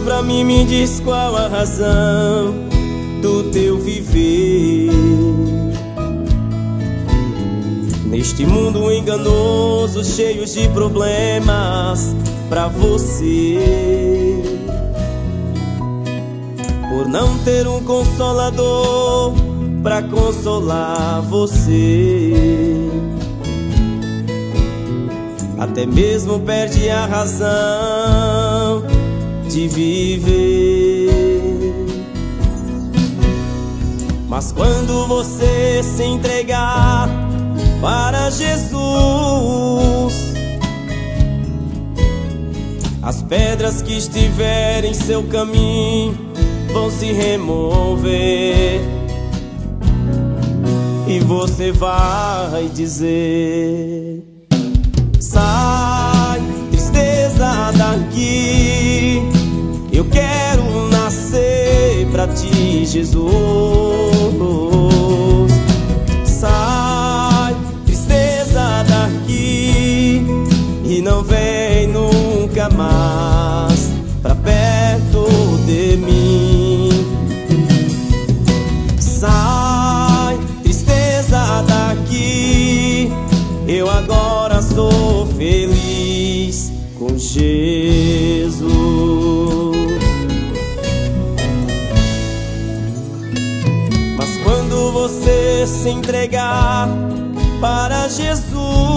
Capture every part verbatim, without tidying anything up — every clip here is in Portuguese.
pra mim, me diz qual a razão do teu viver neste mundo enganoso, cheio de problemas pra você. Por não ter um consolador pra consolar você, até mesmo perde a razão de viver. Mas quando você se entregar para Jesus, as pedras que estiverem em seu caminho vão se remover, e você vai dizer: sai, tristeza, daqui, eu quero nascer pra ti, Jesus. Sai, tristeza, daqui, e não vem nunca mais pra perto de mim. Sai, tristeza, daqui, eu agora sou feliz com Jesus. Mas quando você se entregar para Jesus,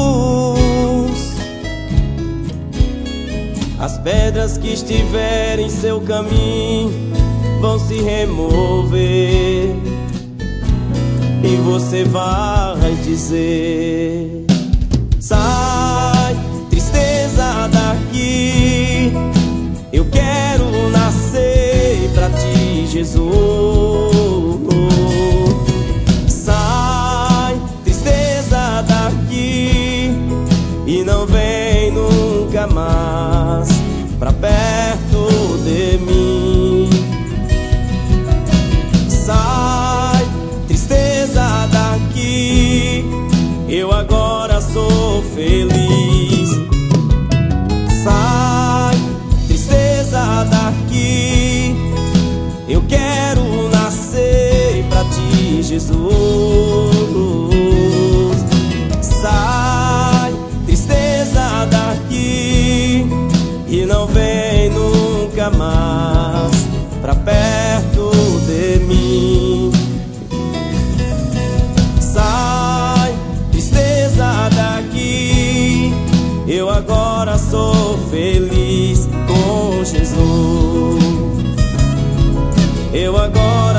as pedras que estiverem em seu caminho vão se remover, e você vai dizer: sai, tristeza, daqui, eu quero nascer pra ti, Jesus. Sai, tristeza, daqui, e não vem nunca mais pra perto de mim. Sai, tristeza, daqui, eu agora sou feliz. Sai, tristeza, daqui, eu quero nascer pra ti, Jesus. Sai, tristeza, daqui, e não vem nunca mais pra perto de mim. Sai, tristeza, daqui, eu agora sou feliz com Jesus. Eu agora